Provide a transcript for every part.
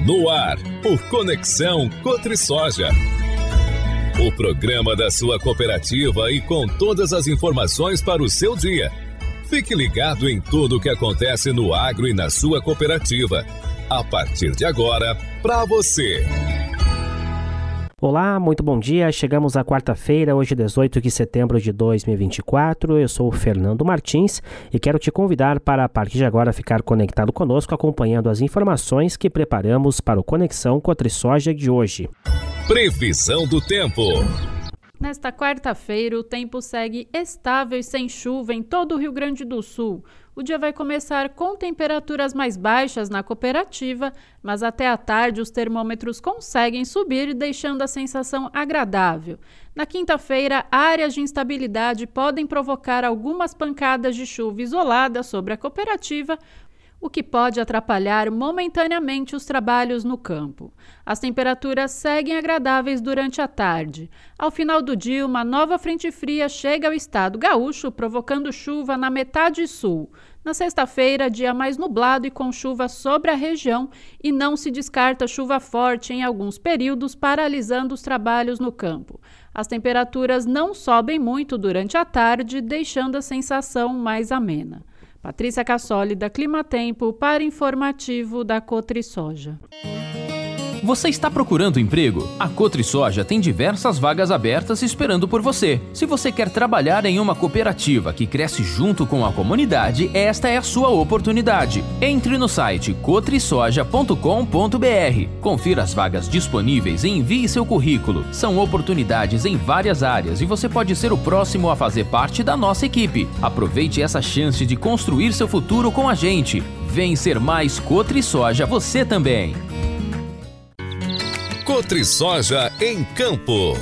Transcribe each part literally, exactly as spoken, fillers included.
No ar, o Conexão Cotrisoja. O programa da sua cooperativa e com todas as informações para o seu dia. Fique ligado em tudo o que acontece no agro e na sua cooperativa. A partir de agora, para você. Olá, muito bom dia. Chegamos à quarta-feira, hoje dezoito de setembro de dois mil e vinte e quatro. Eu sou o Fernando Martins e quero te convidar para, a partir de agora, ficar conectado conosco, acompanhando as informações que preparamos para o Conexão Cotrisoja de hoje. Previsão do tempo. Nesta quarta-feira, o tempo segue estável e sem chuva em todo o Rio Grande do Sul. O dia vai começar com temperaturas mais baixas na cooperativa, mas até à tarde os termômetros conseguem subir, deixando a sensação agradável. Na quinta-feira, áreas de instabilidade podem provocar algumas pancadas de chuva isoladas sobre a cooperativa, o que pode atrapalhar momentaneamente os trabalhos no campo. As temperaturas seguem agradáveis durante a tarde. Ao final do dia, uma nova frente fria chega ao estado gaúcho, provocando chuva na metade sul. Na sexta-feira, dia mais nublado e com chuva sobre a região, e não se descarta chuva forte em alguns períodos, paralisando os trabalhos no campo. As temperaturas não sobem muito durante a tarde, deixando a sensação mais amena. Patrícia Cassoli, da Climatempo, para informativo da Cotrisoja. Você está procurando emprego? A Cotrisoja tem diversas vagas abertas esperando por você. Se você quer trabalhar em uma cooperativa que cresce junto com a comunidade, esta é a sua oportunidade. Entre no site cotrisoja ponto com ponto b r. Confira as vagas disponíveis e envie seu currículo. São oportunidades em várias áreas e você pode ser o próximo a fazer parte da nossa equipe. Aproveite essa chance de construir seu futuro com a gente. Vem ser mais Cotrisoja você também. Cotrisoja em Campo.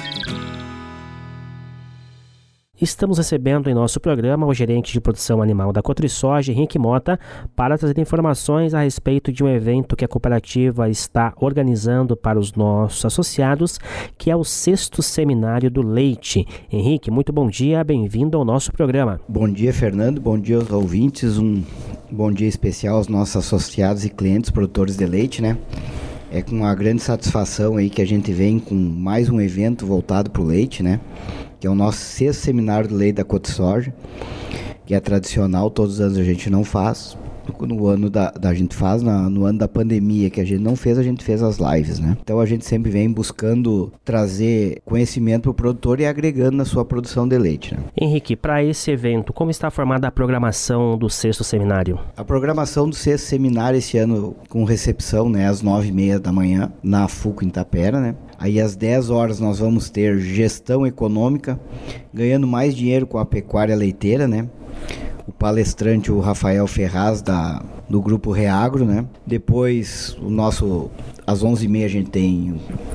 Estamos recebendo em nosso programa o gerente de produção animal da Cotrisoja, Henrique Mota, para trazer informações a respeito de um evento que a cooperativa está organizando para os nossos associados, que é o sexto Seminário do Leite. Henrique, muito bom dia, bem-vindo ao nosso programa. Bom dia, Fernando, bom dia aos ouvintes, um bom dia especial aos nossos associados e clientes produtores de leite, né? É com uma grande satisfação aí que a gente vem com mais um evento voltado para o leite, né? Que é o nosso sexto Seminário do Leite da Cotrisoja, que é tradicional, todos os anos a gente não faz. No ano da, da gente faz, na, no ano da pandemia que a gente não fez, a gente fez as lives, né? Então a gente sempre vem buscando trazer conhecimento para o produtor e agregando na sua produção de leite, né? Henrique, para esse evento, como está formada a programação do sexto seminário? A programação do sexto seminário esse ano com recepção, né, às nove e meia da manhã, na FUCO em Tapera, né? Aí às dez horas nós vamos ter gestão econômica, ganhando mais dinheiro com a pecuária leiteira, né? O palestrante, o Rafael Ferraz, da, do Grupo Reagro, né? Depois, o nosso, às onze e meia a gente tem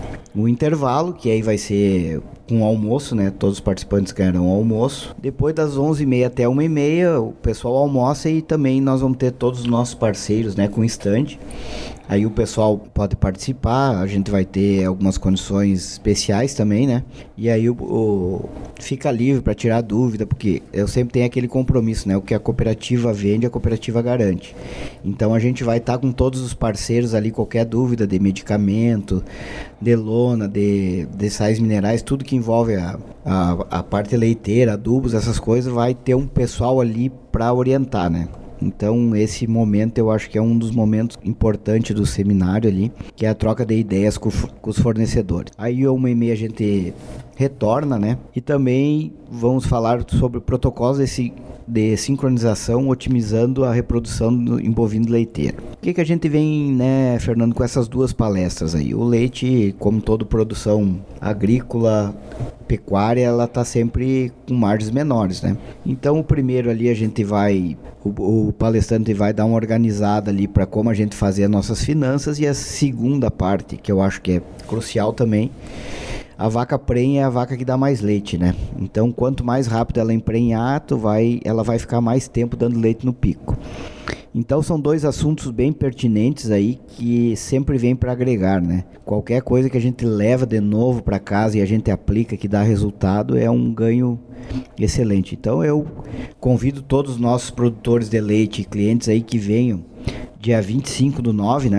o intervalo, que aí vai ser com almoço, né? Todos os participantes ganharão almoço. Depois das onze e meia até uma e meia, o pessoal almoça e também nós vamos ter todos os nossos parceiros, né? Com stand. Aí o pessoal pode participar, a gente vai ter algumas condições especiais também, né? E aí o, o fica livre para tirar dúvida, porque eu sempre tenho aquele compromisso, né? O que a cooperativa vende, a cooperativa garante. Então a gente vai estar tá com todos os parceiros ali, qualquer dúvida de medicamento, de lona, de, de sais minerais, tudo que envolve a, a, a parte leiteira, adubos, essas coisas, vai ter um pessoal ali para orientar, né? Então esse momento eu acho que é um dos momentos importantes do seminário ali, que é a troca de ideias com, com os fornecedores. Aí uma e meia a gente retorna, né? E também vamos falar sobre protocolos desse, de sincronização, otimizando a reprodução do, em bovino leiteiro. O que, que a gente vem, né, Fernando, com essas duas palestras aí? O leite, como toda produção agrícola, pecuária, ela está sempre com margens menores, né? Então o primeiro ali a gente vai, o, o palestrante vai dar uma organizada ali para como a gente fazer as nossas finanças, e a segunda parte, que eu acho que é crucial também, a vaca prenha é a vaca que dá mais leite, né? Então quanto mais rápido ela emprenhar, tu vai, ela vai ficar mais tempo dando leite no pico. Então são dois assuntos bem pertinentes aí que sempre vêm para agregar, né? Qualquer coisa que a gente leva de novo para casa e a gente aplica que dá resultado é um ganho excelente. Então eu convido todos os nossos produtores de leite e clientes aí que venham dia vinte e cinco do nove, né?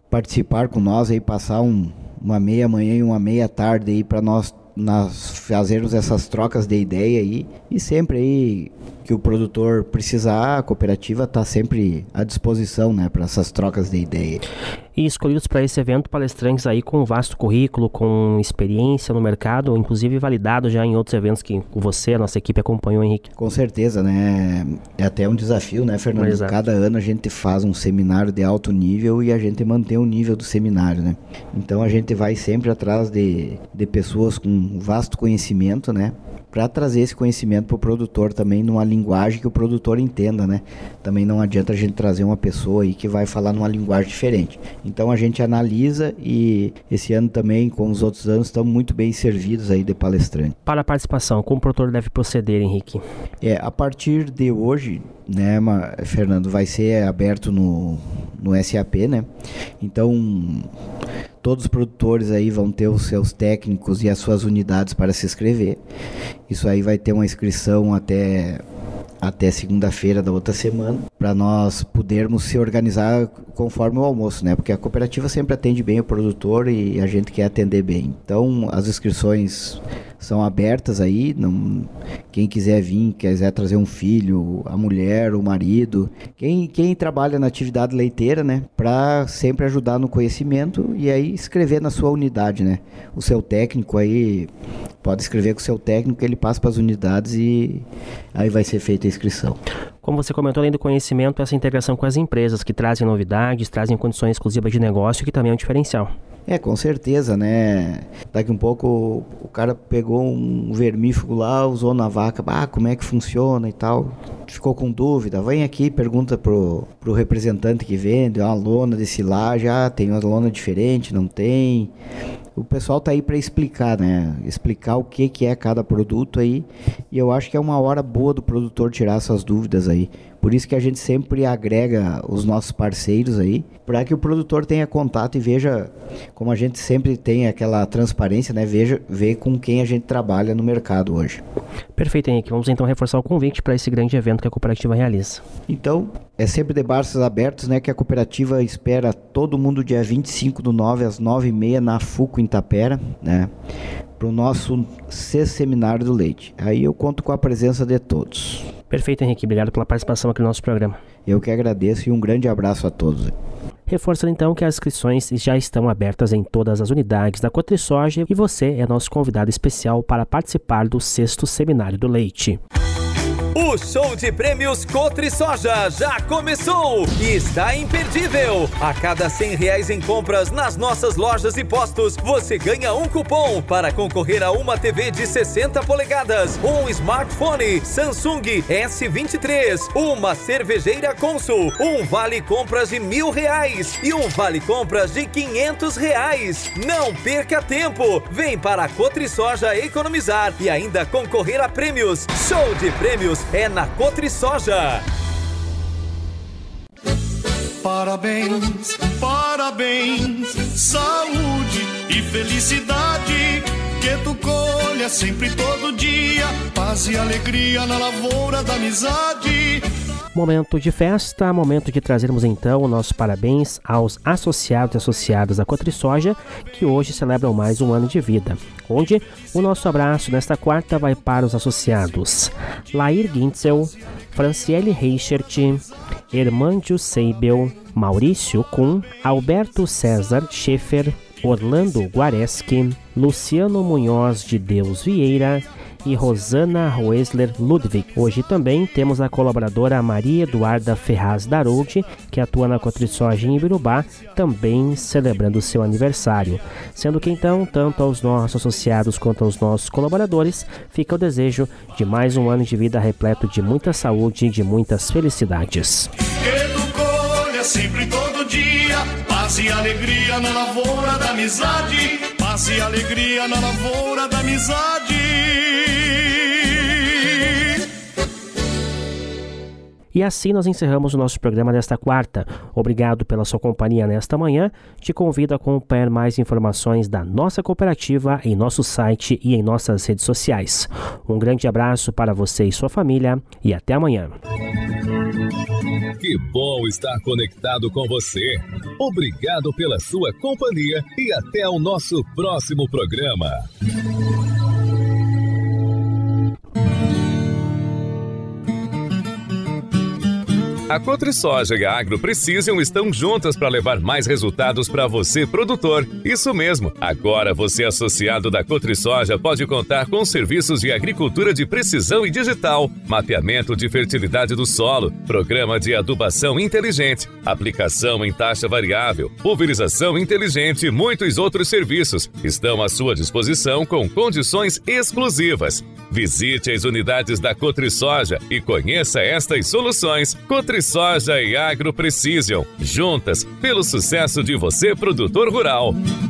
participar com nós aí, passar um, uma meia manhã e uma meia tarde aí para nós, nós fazermos essas trocas de ideia aí, e sempre aí que o produtor precisar, a cooperativa está sempre à disposição, né, para essas trocas de ideia. E escolhidos para esse evento palestrantes aí com um vasto currículo, com experiência no mercado, inclusive validado já em outros eventos que você, a nossa equipe acompanhou, Henrique. Com certeza, né? É até um desafio, né, Fernando? Exato. Cada ano a gente faz um seminário de alto nível e a gente mantém o nível do seminário, né? Então a gente vai sempre atrás de, de pessoas com vasto conhecimento, né? Para trazer esse conhecimento para o produtor também numa linguagem que o produtor entenda, né? Também não adianta a gente trazer uma pessoa aí que vai falar numa linguagem diferente. Então a gente analisa, e esse ano também, como os outros anos, estamos muito bem servidos aí de palestrante. Para a participação, como o produtor deve proceder, Henrique? É, a partir de hoje, né, Fernando, vai ser aberto no, no S A P, né? Então todos os produtores aí vão ter os seus técnicos e as suas unidades para se inscrever. Isso aí vai ter uma inscrição até, até segunda-feira da outra semana, para nós podermos se organizar conforme o almoço, né? Porque a cooperativa sempre atende bem o produtor e a gente quer atender bem. Então as inscrições são abertas aí, não, quem quiser vir, quiser trazer um filho, a mulher, o marido, quem, quem trabalha na atividade leiteira, né, para sempre ajudar no conhecimento, e aí escrever na sua unidade, né, o seu técnico aí, pode escrever com o seu técnico, ele passa para as unidades e aí vai ser feita a inscrição. Como você comentou, além do conhecimento, essa integração com as empresas que trazem novidades, trazem condições exclusivas de negócio, que também é um diferencial. É, com certeza, né? Daqui um pouco o cara pegou um vermífugo lá, usou na vaca, ah, como é que funciona e tal. Ficou com dúvida, vem aqui, pergunta pro, pro representante que vende, uma lona de silagem, ah, tem uma lona diferente, não tem. O pessoal tá aí para explicar, né? Explicar o que, que é cada produto aí, e eu acho que é uma hora boa do produtor tirar essas dúvidas aí. Por isso que a gente sempre agrega os nossos parceiros aí, para que o produtor tenha contato e veja, como a gente sempre tem aquela transparência, né? Veja, ver com quem a gente trabalha no mercado hoje. Perfeito, Henrique. Vamos então reforçar o convite para esse grande evento que a cooperativa realiza. Então, é sempre de braços abertos, né? Que a cooperativa espera todo mundo dia vinte e cinco do nove às nove e meia na Fuco, em Tapera, né? Para o nosso sexto seminário do leite. Aí eu conto com a presença de todos. Perfeito, Henrique. Obrigado pela participação aqui no nosso programa. Eu que agradeço e um grande abraço a todos. Reforçando então que as inscrições já estão abertas em todas as unidades da CotriSoja e você é nosso convidado especial para participar do sexto Seminário do Leite. O show de prêmios CotriSoja já começou e está imperdível. A cada cem reais em compras nas nossas lojas e postos, você ganha um cupom para concorrer a uma T V de sessenta polegadas, um smartphone Samsung S vinte e três, uma cervejeira Consul, um vale compras de mil reais e um vale compras de quinhentos reais. Não perca tempo, vem para a CotriSoja economizar e ainda concorrer a prêmios. Show de prêmios é na CotriSoja. Parabéns, parabéns, saúde e felicidade, que tu colha sempre todo dia, paz e alegria na lavoura da amizade. Momento de festa, momento de trazermos então o nosso parabéns aos associados e associadas da CotriSoja, que hoje celebram mais um ano de vida, onde o nosso abraço nesta quarta vai para os associados Lair Gintzel, Franciele Reichert, Hermândio Seibel, Maurício Kuhn, Alberto César Schaefer, Orlando Guareschi, Luciano Munhoz de Deus Vieira e Rosana Roesler Ludwig. Hoje também temos a colaboradora Maria Eduarda Ferraz Daroldi, que atua na CotriSoja em Ibirubá, também celebrando seu aniversário. Sendo que então, tanto aos nossos associados quanto aos nossos colaboradores, fica o desejo de mais um ano de vida repleto de muita saúde e de muitas felicidades. Que tu colha sempre todo dia, paz e alegria na lavoura da amizade, paz e alegria na lavoura da amizade. E assim nós encerramos o nosso programa desta quarta. Obrigado pela sua companhia nesta manhã. Te convido a acompanhar mais informações da nossa cooperativa em nosso site e em nossas redes sociais. Um grande abraço para você e sua família e até amanhã. Que bom estar conectado com você. Obrigado pela sua companhia e até o nosso próximo programa. A CotriSoja e a Agro Precision estão juntas para levar mais resultados para você, produtor. Isso mesmo. Agora você, associado da CotriSoja, pode contar com serviços de agricultura de precisão e digital, mapeamento de fertilidade do solo, programa de adubação inteligente, aplicação em taxa variável, pulverização inteligente e muitos outros serviços. Estão à sua disposição com condições exclusivas. Visite as unidades da CotriSoja e conheça estas soluções. CotriSoja e Agro Precision, juntas pelo sucesso de você, produtor rural.